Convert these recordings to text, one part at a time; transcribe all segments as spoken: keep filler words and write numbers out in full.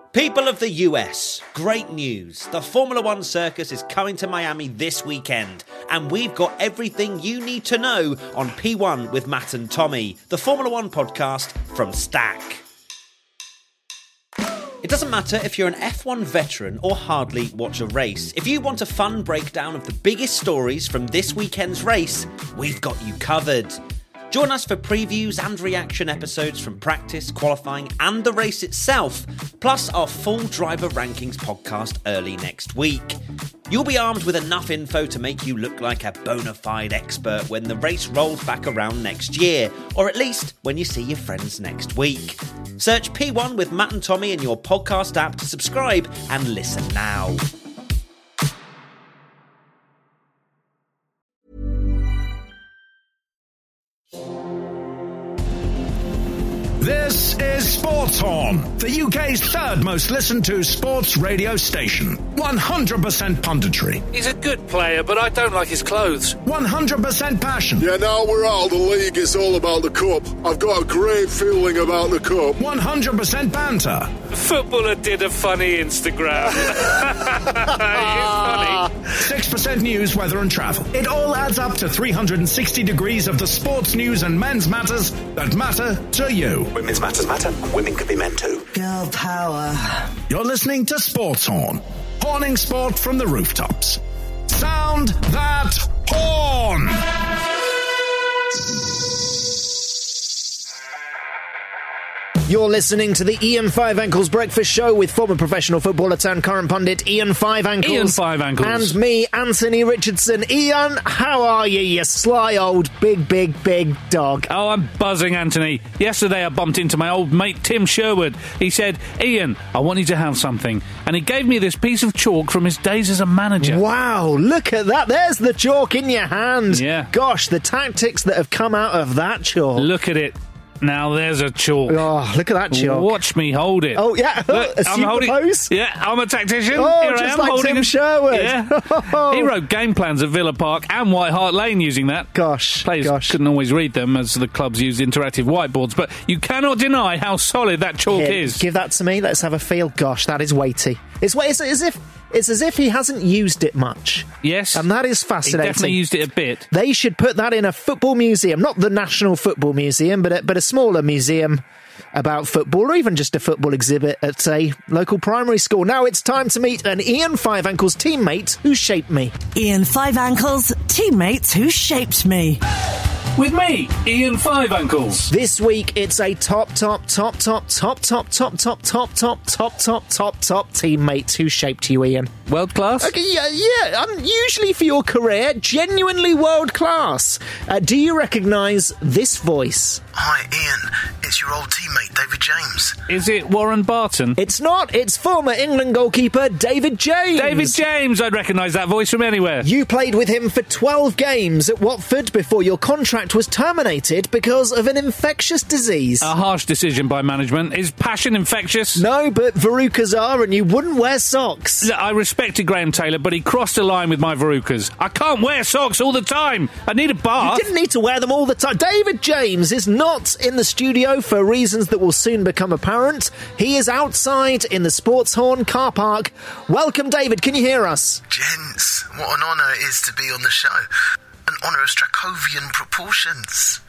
People of the U S, great news. The Formula One circus is coming to Miami this weekend, and we've got everything you need to know on P one with Matt and Tommy, the Formula One podcast from Stack. It doesn't matter if you're an F one veteran or hardly watch a race. If you want a fun breakdown of the biggest stories from this weekend's race, we've got you covered. Join us for previews and reaction episodes from practice, qualifying and the race itself, plus our full driver rankings podcast early next week. You'll be armed with enough info to make you look like a bona fide expert when the race rolls back around next year, or at least when you see your friends next week. Search P one with Matt and Tommy in your podcast app to subscribe and listen now. This is Sports Horn, the U K's third most listened to sports radio station. one hundred percent punditry. He's a good player, but I don't like his clothes. one hundred percent passion. Yeah, now we're out of the league, it's all about the cup. I've got a great feeling about the cup. one hundred percent banter. Footballer did a funny Instagram. It's funny. six percent news, weather and travel. It all adds up to three hundred sixty degrees of the sports news and men's matters that matter to you. Women's matters matter. Women could be men too. Girl power. You're listening to Sports Horn. Horning sport from the rooftops. Sound that horn! You're listening to the Ian Five Ankles Breakfast Show with former professional footballer turned current pundit Ian Five Ankles. Ian Five Ankles. And me, Anthony Richardson. Ian, how are you, you sly old big, big, big dog? Oh, I'm buzzing, Anthony. Yesterday I bumped into my old mate Tim Sherwood. He said, Ian, I want you to have something. And he gave me this piece of chalk from his days as a manager. Wow, look at that. There's the chalk in your hand. Yeah. Gosh, the tactics that have come out of that chalk. Look at it. Now there's a chalk. Oh, look at that chalk. Watch me hold it. Oh, yeah. Look, Assume I'm holding, the pose. Yeah, I'm a tactician. Oh, Here just I am, like holding Tim a- Sherwood. Yeah. He wrote game plans at Villa Park and White Hart Lane using that. Gosh, Players gosh. couldn't always read them as the clubs used interactive whiteboards, but you cannot deny how solid that chalk Here, is. give that to me. Let's have a feel. Gosh, that is weighty. It's, it's as if it's as if he hasn't used it much. Yes. And that is He fascinating. definitely used it a bit. They should put that in a football museum, not the National Football Museum, but a, but a smaller museum about football, or even just a football exhibit at a local primary school. Now it's time to meet an Ian Five Ankles teammate who shaped me. Ian Five Ankles, teammates who shaped me. With me, Ian Five Ankles. This week it's a top, top, top, top, top, top, top, top, top, top, top, top, top, top teammate who shaped you, Ian. World class? Okay, yeah, yeah. Unusually for your career, genuinely world class. Uh, do you recognise this voice? Hi, Ian. It's your old teammate, David James. Is it Warren Barton? It's not. It's former England goalkeeper David James. David James! I'd recognise that voice from anywhere. You played with him for twelve games at Watford before your contract was terminated because of an infectious disease. A harsh decision by management. Is passion infectious? No, but verrucas are, and you wouldn't wear socks. Look, I respected Graham Taylor, but he crossed the line with my verrucas. I can't wear socks all the time. I need a bath. You didn't need to wear them all the time. David James is not in the studio for reasons that will soon become apparent. He is outside in the Sports Horn car park. Welcome, David. Can you hear us? Gents, what an honour it is to be on the show. An honour of Strakovian proportions.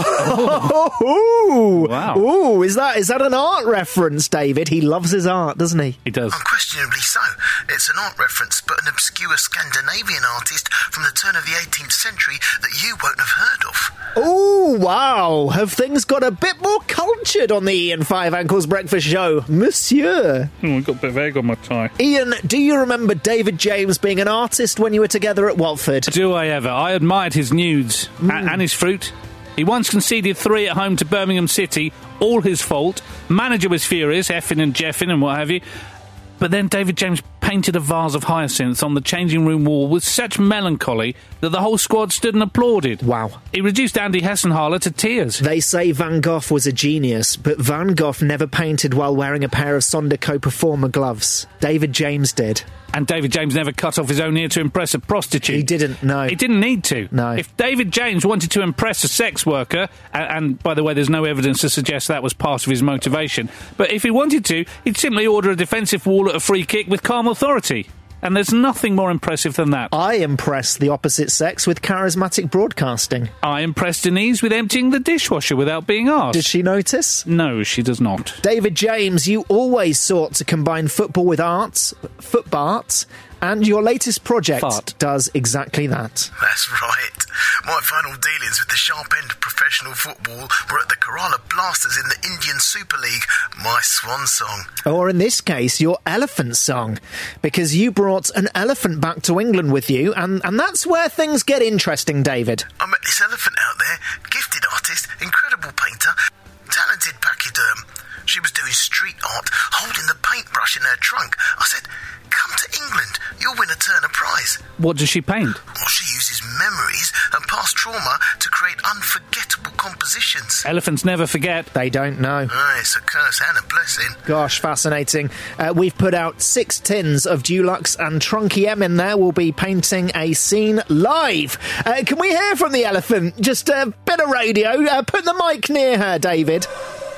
Oh, Wow. Ooh, is that is that an art reference, David? He loves his art, doesn't he? He does. Unquestionably so. It's an art reference, but an obscure Scandinavian artist from the turn of the eighteenth century that you won't have heard of. Oh, wow. Have things got a bit more cultured on the Ian Five Ankles Breakfast Show, Monsieur? Oh, I got a bit of egg on my tie. Ian, do you remember David James being an artist when you were together at Watford? Do I ever? I admired his nudes Mm. a- and his fruit. He once conceded three at home to Birmingham City, all his fault. Manager was furious, effing and jeffing and what have you. But then David James painted a vase of hyacinths on the changing room wall with such melancholy that the whole squad stood and applauded. Wow. He reduced Andy Hessenhaler to tears. They say Van Gogh was a genius, but Van Gogh never painted while wearing a pair of Sondico Performer gloves. David James did. And David James never cut off his own ear to impress a prostitute. He didn't, no. He didn't need to. No. If David James wanted to impress a sex worker, and, and by the way, there's no evidence to suggest that was part of his motivation, but if he wanted to, he'd simply order a defensive wall at a free kick with calm authority. And there's nothing more impressive than that. I impress the opposite sex with charismatic broadcasting. I impressed Denise with emptying the dishwasher without being asked. Did she notice? No, she does not. David James, you always sought to combine football with arts, footbarts, and your latest project Fart. does exactly that. That's right. My final dealings with the sharp end of professional football were at the Kerala Blasters in the Indian Super League, my swan song. Or in this case, your elephant song, because you brought an elephant back to England with you, and, and that's where things get interesting, David. I met this elephant out there, gifted artist, incredible painter, talented pachyderm. She was doing street art, holding the paintbrush in her trunk. I said, come to England, you'll win a Turner Prize. What does she paint? Well, she uses memories and past trauma to create unforgettable compositions. Elephants never forget. They don't know. Ah, it's a curse and a blessing. Gosh, fascinating. Uh, we've put out six tins of Dulux, and Trunky M in there will be painting a scene live. Uh, can we hear from the elephant? Just a bit of radio. Uh, put the mic near her, David.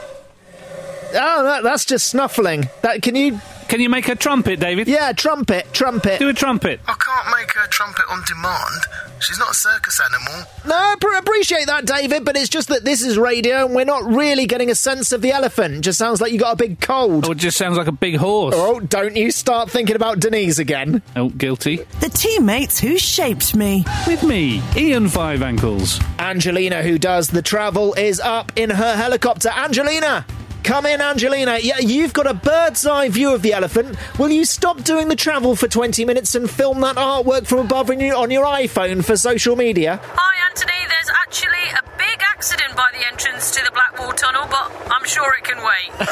Oh, that, that's just snuffling. That can you... Can you make a trumpet, David? Yeah, trumpet, trumpet. Do a trumpet. I can't make her trumpet on demand. She's not a circus animal. No, I pr- appreciate that, David, but it's just that this is radio and we're not really getting a sense of the elephant. It just sounds like you got a big cold. Oh, it just sounds like a big horse. Oh, don't you start thinking about Denise again. Oh, guilty. The teammates who shaped me. With me, Ian Five Ankles. Angelina, who does the travel, is up in her helicopter. Angelina! Come in, Angelina. Yeah, you've got a bird's eye view of the elephant. Will you stop doing the travel for twenty minutes and film that artwork from above on your, on your iPhone for social media? Hi, Anthony. There's actually a big accident by the entrance to the Blackwall Tunnel, but I'm sure it can wait.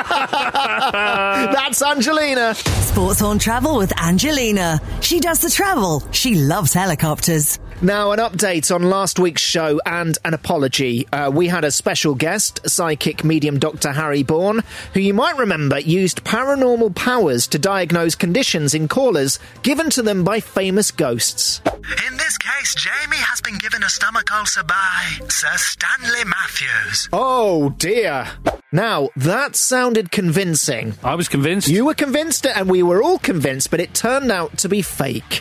That's Angelina. Sports on Travel with Angelina. She does the travel. She loves helicopters. Now, an update on last week's show and an apology. Uh, we had a special guest, psychic medium Doctor Harry Bourne, who you might remember used paranormal powers to diagnose conditions in callers given to them by famous ghosts. In this case, Jamie has been given a stomach ulcer by Sir Stanley Matthews. Oh, dear. Now, that sounded convincing. I was convinced. You were convinced, and we were all convinced, but it turned out to be fake.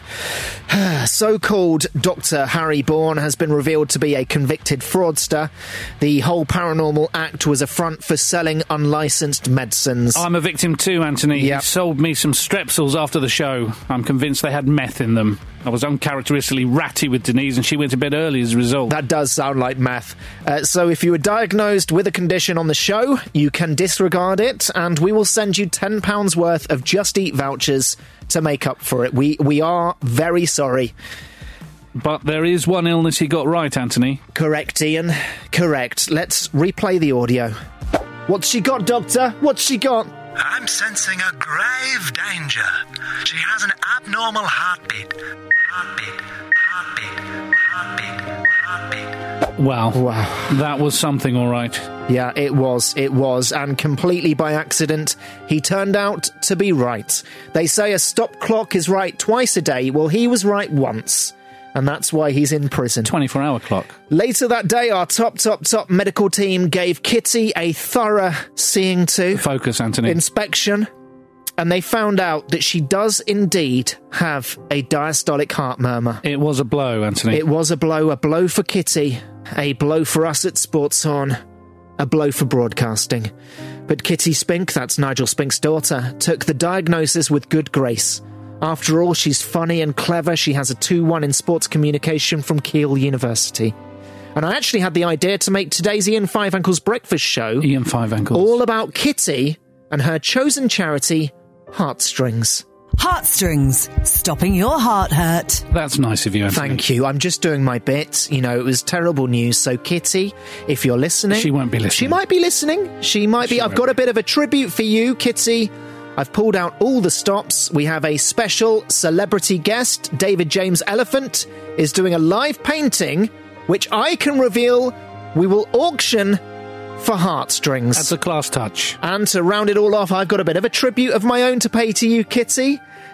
So-called Doctor Harry Bourne has been revealed to be a convicted fraudster. The whole paranormal act was a front for selling unlicensed medicines. I'm a victim too, Anthony. Yep. He sold me some strepsils after the show. I'm convinced they had meth in them. I was uncharacteristically ratty with Denise, and she went to bed early as a result. That does sound like meth. Uh, so if you were diagnosed with a condition on the show, you can disregard it, and we will send you ten pounds worth of Just Eat vouchers to make up for it. We we are very sorry. But there is one illness he got right, Anthony. Correct, Ian. Correct. Let's replay the audio. What's she got, Doctor? What's she got? I'm sensing a grave danger. She has an abnormal heartbeat. Heartbeat. Heartbeat. Heartbeat. Heartbeat. Wow. Wow. That was something, all right. Yeah, it was, it was, and completely by accident, he turned out to be right. They say a stop clock is right twice a day. Well, he was right once, and that's why he's in prison. twenty-four hour clock. Later that day, our top, top, top medical team gave Kitty a thorough seeing to Focus, Anthony. inspection, and they found out that she does indeed have a diastolic heart murmur. It was a blow, Anthony. It was a blow, a blow for Kitty, a blow for us at Sports Horn, a blow for broadcasting. But Kitty Spink, that's Nigel Spink's daughter, took the diagnosis with good grace. After all, she's funny and clever. She has a two one in sports communication from Keele University. And I actually had the idea to make today's Ian Five Ankles breakfast show Ian Five Ankles. all about Kitty and her chosen charity, Heartstrings. Heartstrings. Stopping your heart hurt. That's nice of you, Anthony. Thank you. I'm just doing my bit. You know, it was terrible news. So, Kitty, if you're listening... She won't be listening. She might be listening. She might be. She I've won't got be. a bit of a tribute for you, Kitty. I've pulled out all the stops. We have a special celebrity guest. David James Elephant is doing a live painting, which I can reveal we will auction for Heartstrings. That's a class touch. And to round it all off, I've got a bit of a tribute of my own to pay to you, Kitty.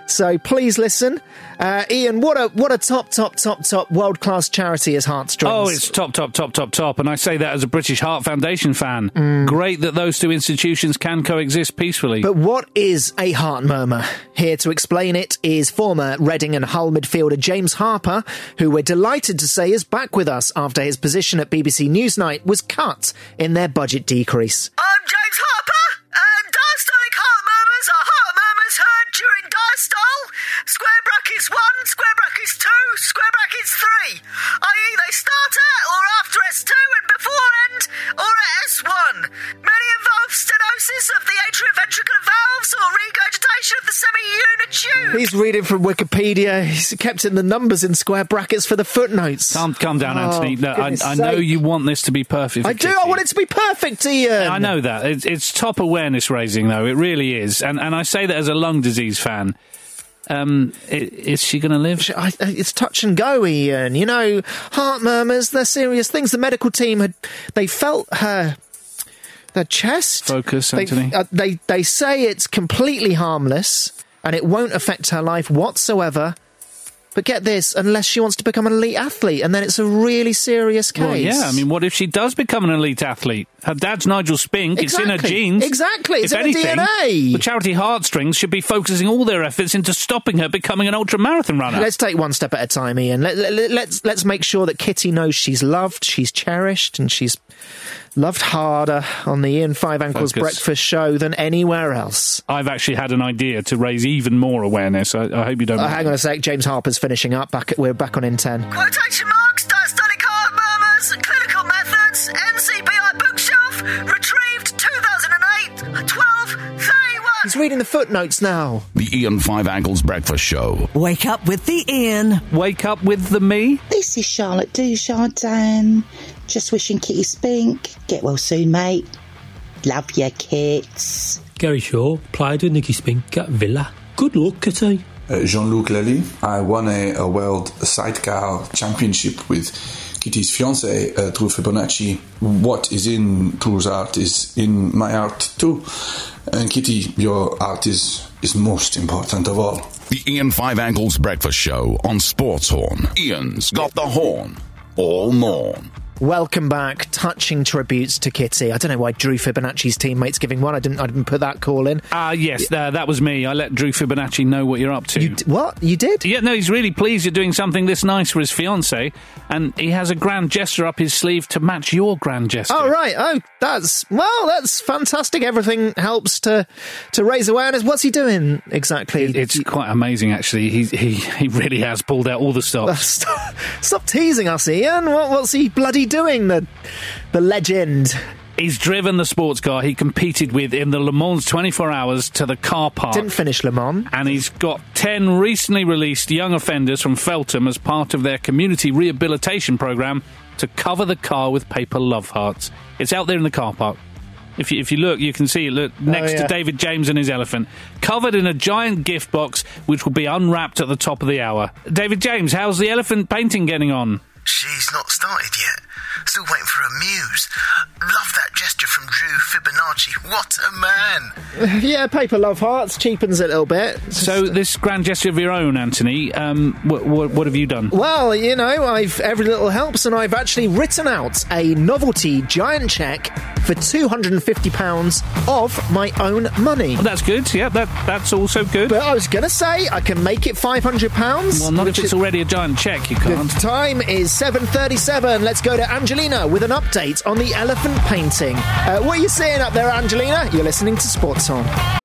So please listen. Uh, Ian, what a what a top, top, top, top world-class charity is Heartstrings. Oh, it's top, top, top, top, top. And I say that as a British Heart Foundation fan. Mm. Great that those two institutions can coexist peacefully. But what is a heart murmur? Here to explain it is former Reading and Hull midfielder James Harper, who we're delighted to say is back with us after his position at B B C Newsnight was cut in their budget decrease. I'm James Harper, and diastolic heart murmurs are heart murmurs heard during diastole, square brackets one, square brackets two, square brackets three, that is they start at or after S two and before end or at S one. Many involve stenosis of the atrioventricular valves or regurgitation of the semi-unit tube. He's reading from Wikipedia. He's kept in the numbers in square brackets for the footnotes. Calm, calm down, Oh, Anthony. No, I, goodness I know sake. you want this to be perfect. For I do. Kitty. I want it to be perfect, Ian. I know that. It's, it's top awareness raising, though. It really is. And and I say that as a lung disease fan. Um, i- is she going to live? I, I- it's touch and go, Ian. You know, heart murmurs, they're serious things. The medical team had, they felt her, her chest. Focus, They, Anthony. uh, they, they say it's completely harmless and it won't affect her life whatsoever. But get this, unless she wants to become an elite athlete, and then it's a really serious case. Well, yeah. I mean, what if she does become an elite athlete? Her dad's Nigel Spink. It's in her Exactly. genes. Exactly. It's if in her anything, D N A. the charity Heartstrings should be focusing all their efforts into stopping her becoming an ultramarathon runner. Let's take one step at a time, Ian. Let, let, let's let's make sure that Kitty knows she's loved, she's cherished, and she's loved harder on the Ian Five Ankles Focus. Breakfast Show than anywhere else. I've actually had an idea to raise even more awareness. I, I hope you don't Uh, mind. hang on a sec, James Harper's finishing up. Back at, we're back on in ten. Quotation marks, diastolic heart murmurs, clinical methods, N C B I bookshelf, retrieved two thousand eight, twelve thirty-one. He's reading the footnotes now. The Ian Five Ankles Breakfast Show. Wake up with the Ian. Wake up with the me. This is Charlotte Dujardin. Just wishing Kitty Spink get well soon, mate. Love your kits. Gary Shaw played with Nicky Spink at Villa. Good luck, Kitty. Uh, Jean-Luc Lally. I won a, a world sidecar championship with Kitty's fiance, uh, Drew Fibonacci. What is in Drew's art is in my art too. And Kitty, your art is, is most important of all. The Ian Five Ankles Breakfast Show on Sports Horn. Ian's got the horn. All morn. Welcome back. Touching tributes to Kitty. I don't know why Drew Fibonacci's teammates giving one. I didn't. I didn't put that call in. Ah, uh, yes, uh, that was me. I let Drew Fibonacci know what you're up to. You d- what? You did? Yeah, no, he's really pleased you're doing something this nice for his fiancée, and he has a grand gesture up his sleeve to match your grand gesture. Oh, right. Oh, that's, well, that's fantastic. Everything helps to to raise awareness. What's he doing exactly? It's quite amazing, actually. He he he really has pulled out all the stops. Stop, stop teasing us, Ian. What, what's he bloody doing, the the legend? He's driven the sports car he competed with in the Le Mans twenty-four hours to the car park. Didn't finish Le Mans. And he's got ten recently released young offenders from Feltham as part of their community rehabilitation programme to cover the car with paper love hearts. It's out there in the car park. If you, if you look, you can see it look, next oh, yeah. to David James and his elephant, covered in a giant gift box which will be unwrapped at the top of the hour. David James, how's the elephant painting getting on? She's not started yet. Still waiting for a muse. Love that gesture from Drew Fibonacci. What a man. Yeah, paper love hearts cheapens it a little bit. So this grand gesture of your own, Anthony, um, what, what, what have you done? Well, you know, I've every little helps, and I've actually written out a novelty giant cheque for two hundred fifty pounds of my own money. Well, that's good, yeah, that that's also good. But I was going to say, I can make it five hundred pounds. Well, not if it's is, already a giant cheque, you can't. The time is seven thirty-seven. Let's go to Angelina with an update on the elephant painting. Uh, what are you saying up there, Angelina? You're listening to Sports On.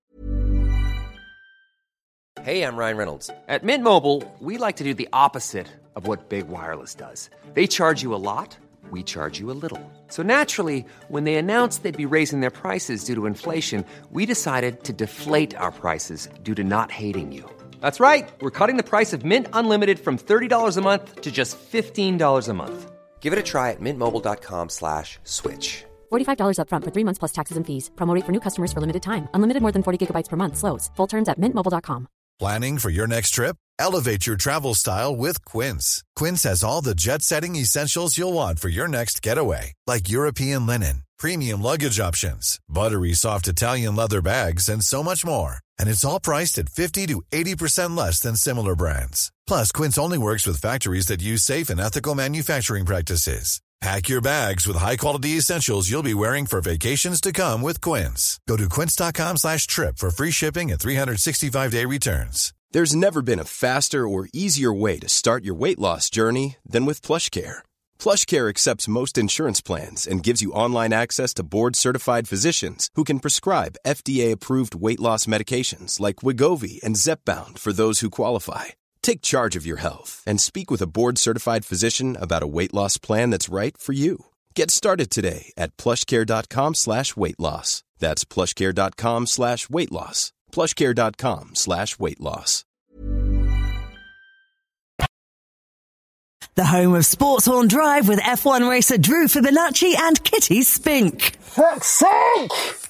Hey, I'm Ryan Reynolds. At Mint Mobile, we like to do the opposite of what Big Wireless does. They charge you a lot, we charge you a little. So naturally, when they announced they'd be raising their prices due to inflation, we decided to deflate our prices due to not hating you. That's right. We're cutting the price of Mint Unlimited from thirty dollars a month to just fifteen dollars a month. Give it a try at mintmobile.com slash switch. forty-five dollars up front for three months plus taxes and fees. Promo rate for new customers for limited time. Unlimited more than forty gigabytes per month. Slows full terms at mint mobile dot com. Planning for your next trip? Elevate your travel style with Quince. Quince has all the jet-setting essentials you'll want for your next getaway, like European linen, premium luggage options, buttery soft Italian leather bags, and so much more. And it's all priced at fifty to eighty percent less than similar brands. Plus, Quince only works with factories that use safe and ethical manufacturing practices. Pack your bags with high-quality essentials you'll be wearing for vacations to come with Quince. Go to quince.com slash trip for free shipping and three sixty-five day returns. There's never been a faster or easier way to start your weight loss journey than with PlushCare. PlushCare accepts most insurance plans and gives you online access to board-certified physicians who can prescribe F D A-approved weight loss medications like Wegovy and Zepbound for those who qualify. Take charge of your health and speak with a board-certified physician about a weight loss plan that's right for you. Get started today at plushcare.com slash weight loss. That's plushcare.com slash weight loss. plushcare.com slash weight loss. The home of Sportshorn Drive with F one racer Drew Fibonacci and Kitty Spink. Fuck's sake!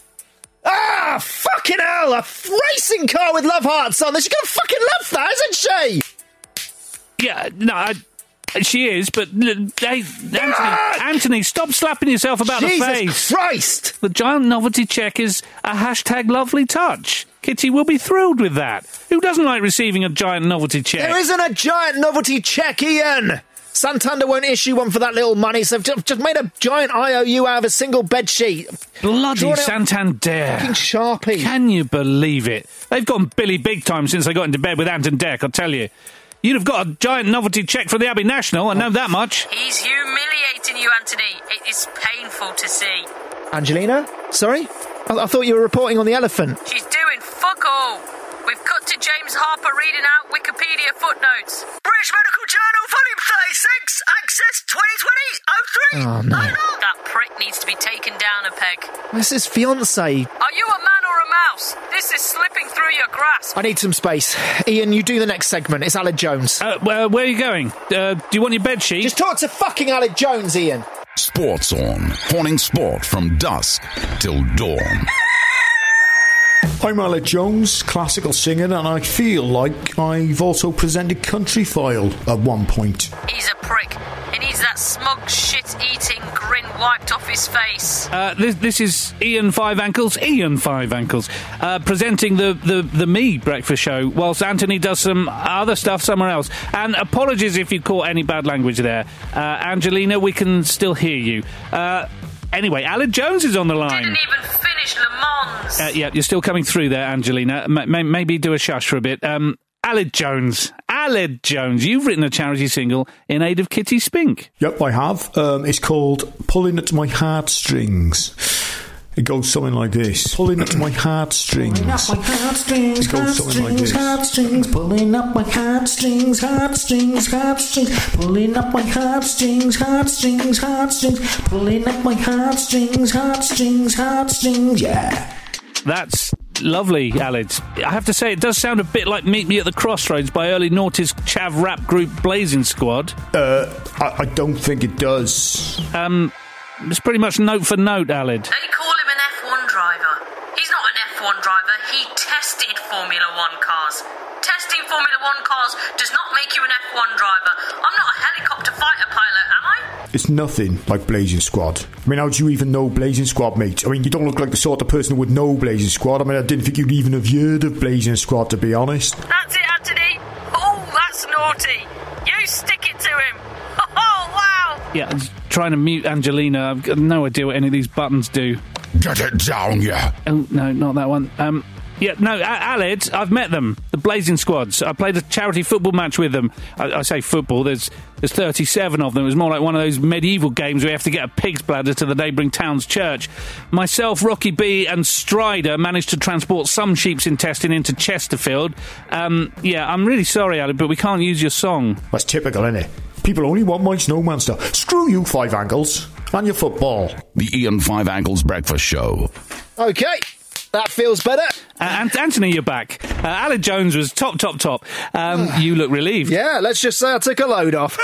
Ah, fucking hell! A racing car with love hearts on. She's gonna fucking love that, isn't she? Yeah, no, I, she is, but hey, Anthony, ah! Anthony, stop slapping yourself about Jesus the face. Christ! The giant novelty check is a hashtag lovely touch. Kitty will be thrilled with that. Who doesn't like receiving a giant novelty check? There isn't a giant novelty check, Ian! Santander won't issue one for that little money, so they've just made a giant I O U out of a single bed sheet. Bloody Santander. Fucking Sharpie. Can you believe it? They've gone Billy big time since they got into bed with Ant and Dec, I'll tell you. You'd have got a giant novelty check for the Abbey National, I know that much. He's humiliating you, Anthony. It is painful to see. Angelina? Sorry? I, I thought you were reporting on the elephant. She's doing fuck all. We've cut to James Harper reading out Wikipedia footnotes. British Medical Journal, Volume thirty-six, Access twenty twenty oh three. Oh, no. That prick needs to be taken down a peg. This is fiancé. Are you a man or a mouse? This is slipping through your grasp. I need some space. Ian, you do the next segment. It's Aled Jones. Uh, well, where are you going? Uh, do you want your bed sheet? Just talk to fucking Aled Jones, Ian. Sports On, horning sport from dusk till dawn. I'm Aled Jones, classical singer, and I feel like I've also presented Country File at one point. He's a prick. He needs that smug, shit-eating grin wiped off his face. Uh, this, this is Ian Five Ankles, Ian Five Ankles, uh, presenting the, the, the Me Breakfast Show, whilst Anthony does some other stuff somewhere else. And apologies if you caught any bad language there. Uh, Angelina, we can still hear you. Uh, anyway, Aled Jones is on the line. Didn't even finish Le Mans. Uh, yeah, you're still coming through there, Angelina. M- maybe do a shush for a bit. Um, Aled Jones. Aled Jones. You've written a charity single in aid of Kitty Spink. Yep, I have. Um, it's called Pulling at My Heartstrings. It goes something like this. Pulling at my heartstrings. Pulling up my heartstrings, it goes something like this. Heartstrings, pulling up my heartstrings, heartstrings, heartstrings. Pulling up my heartstrings, heartstrings, heartstrings. Pulling up my heartstrings, heartstrings, heartstrings. Yeah. That's lovely, Aled. I have to say, it does sound a bit like Meet Me at the Crossroads by early noughties chav rap group Blazing Squad. Uh, I, I don't think it does. Um, it's pretty much note for note, Aled. They call him an F one driver. He's not an F one driver. He tested Formula One cars. Testing Formula One cars does not make you an F one driver. I'm not a helicopter fighter pilot, am I? It's nothing like Blazing Squad. I mean, how do you even know Blazing Squad, mate? I mean, you don't look like the sort of person who would know Blazing Squad. I mean, I didn't think you'd even have heard of Blazing Squad, to be honest. That's it, Anthony. Oh, that's naughty. You stick it to him. Oh, wow. Yeah, I'm trying to mute Angelina. I've got no idea what any of these buttons do. Get it down, yeah. Oh, no, not that one. Um... Yeah, no, Aled, I've met them, the Blazing Squads. I played a charity football match with them. I, I say football, there's there's thirty-seven of them. It was more like one of those medieval games where you have to get a pig's bladder to the neighbouring town's church. Myself, Rocky B and Strider managed to transport some sheep's intestine into Chesterfield. Um, yeah, I'm really sorry, Aled, but we can't use your song. That's typical, isn't it? People only want my snowman stuff. Screw you, Five Ankles, and your football. The Ian Five Ankles Breakfast Show. Okay. That feels better. Uh, Anthony, you're back. Uh, Aled Jones was top, top, top. Um, you look relieved. Yeah, let's just say I took a load off.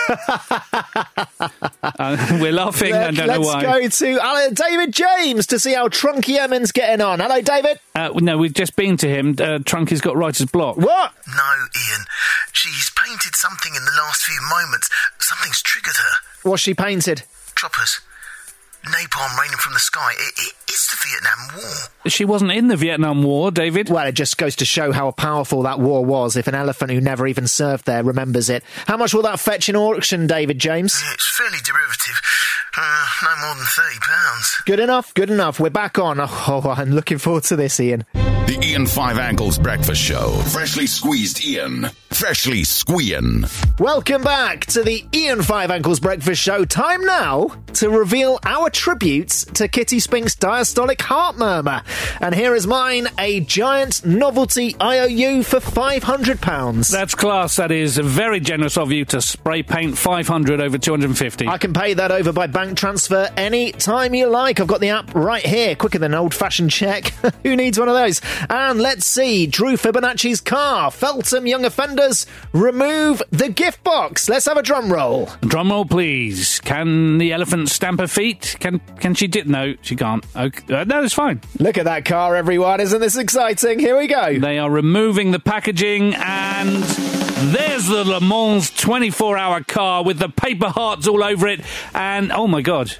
uh, we're laughing, Let, I don't know why. Let's go to uh, David James to see how Trunky Emin's getting on. Hello, David. Uh, no, we've just been to him. Uh, Trunky's got writer's block. What? No, Ian. She's painted something in the last few moments. Something's triggered her. What's she painted? Droppers. Napalm raining from the sky. It, it, It's the Vietnam War. She wasn't in the Vietnam War, David. Well, it just goes to show how powerful that war was if an elephant who never even served there remembers it. How much will that fetch in auction, David James? It's fairly derivative. Uh, no more than thirty pounds. Good enough, good enough. We're back on. Oh, I'm looking forward to this, Ian. The Ian Five Ankles Breakfast Show. Freshly squeezed Ian. Freshly squeeing. Welcome back to the Ian Five Ankles Breakfast Show. Time now to reveal our tributes to Kitty Spink's diastolic heart murmur. And here is mine, a giant novelty I O U for five hundred pounds. That's class. That is very generous of you to spray paint five hundred over two hundred fifty. I can pay that over by bank transfer any time you like. I've got the app right here, quicker than an old-fashioned cheque. Who needs one of those? And let's see, Drew Fibonacci's car. Feltham Young Offenders, remove the gift box. Let's have a drum roll. Drum roll, please. Can the elephant stamp her feet? Can can she did? No, she can't. Okay. Uh, no, it's fine. Look at that car, everyone. Isn't this exciting? Here we go. They are removing the packaging, and there's the Le Mans twenty-four hour car with the paper hearts all over it. And, oh my God.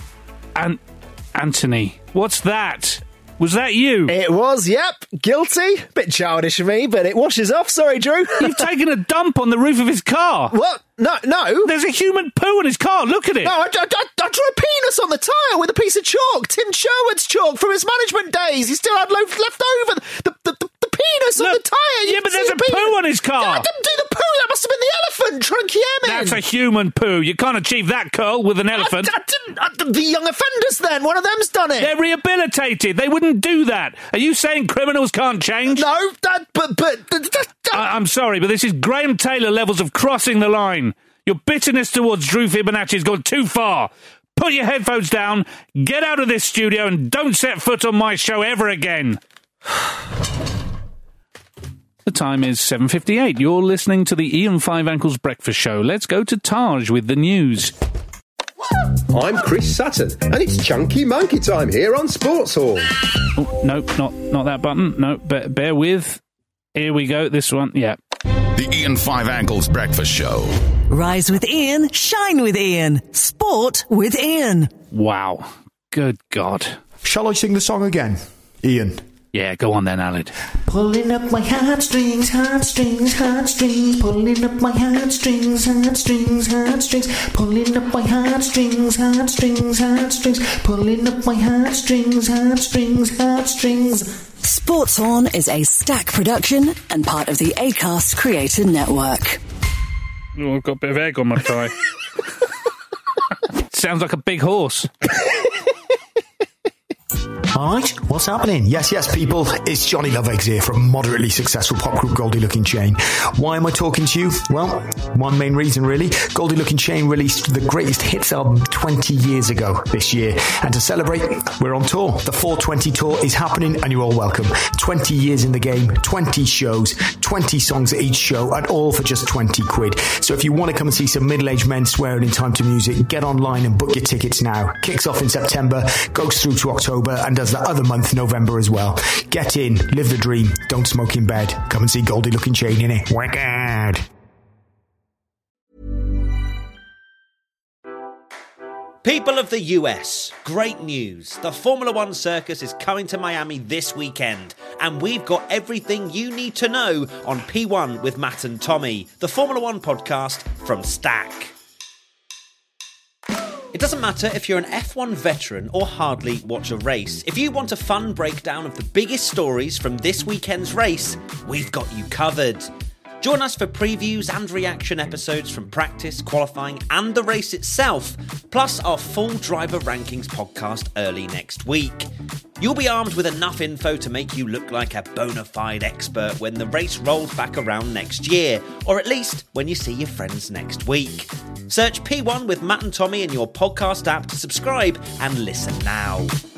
And Anthony, what's that? Was that you? It was, yep. Guilty. Bit childish of me, but it washes off. Sorry, Drew. You've taken a dump on the roof of his car. What? No, no. There's a human poo on his car. Look at it. No, I, I, I, I drew a penis on the tyre with a piece of chalk. Tim Sherwood's chalk from his management days. He still had loaf left over. The, the, the, the penis Look, on the tyre. You yeah, but there's a poo penis. on his car. I didn't do the poo. That must have been the elephant. Trunchiamin. That's a human poo. You can't achieve that curl with an elephant. I, I didn't. I, the young offenders then. One of them's done it. They're rehabilitated. They wouldn't do that. Are you saying criminals can't change? No, that, but... but that, that, I, I'm sorry, but this is Graham Taylor levels of crossing the line. Your bitterness towards Drew Fibonacci has gone too far. Put your headphones down, get out of this studio, and don't set foot on my show ever again. The time is seven fifty-eight. You're listening to the Ian Five Ankles Breakfast Show. Let's go to Taj with the news. I'm Chris Sutton, and it's Chunky Monkey time here on Sports Hall. Oh, no, not not that button. No, bear, bear with. Here we go. This one, yeah. The Ian Five Ankles Breakfast Show. Rise with Ian, shine with Ian, sport with Ian. Wow. Good God. Shall I sing the song again, Ian? Yeah, go on then, Alid. Pulling up my heartstrings, heartstrings, heartstrings. Pulling up my heartstrings, heartstrings, heartstrings. Pulling up my heartstrings, heartstrings, heartstrings. Pulling up my heartstrings, heartstrings, heartstrings. Sports On is a Stack production and part of the Acast Creator Network. Oh, I've got a bit of egg on my tie. Sounds like a big horse. Alright, what's happening? Yes, yes, people, it's Johnny Loveeggs here from moderately successful pop group Goldie Looking Chain. Why am I talking to you? Well, one main reason really. Goldie Looking Chain released the greatest hits album twenty years ago this year. And to celebrate, we're on tour. The four twenty tour is happening and you're all welcome. twenty years in the game, twenty shows, twenty songs at each show, and all for just twenty quid. So if you want to come and see some middle-aged men swearing in time to music, get online and book your tickets now. Kicks off in September, goes through to October, and does that other month, November, as well. Get in, live the dream, don't smoke in bed. Come and see Goldie Looking Chain, innit? Wicked. People of the U S, great news. The Formula One circus is coming to Miami this weekend, and we've got everything you need to know on P one with Matt and Tommy, the Formula One podcast from Stack. It doesn't matter if you're an F one veteran or hardly watch a race. If you want a fun breakdown of the biggest stories from this weekend's race, we've got you covered. Join us for previews and reaction episodes from practice, qualifying and the race itself, plus our full driver rankings podcast early next week. You'll be armed with enough info to make you look like a bona fide expert when the race rolls back around next year, or at least when you see your friends next week. Search P one with Matt and Tommy in your podcast app to subscribe and listen now.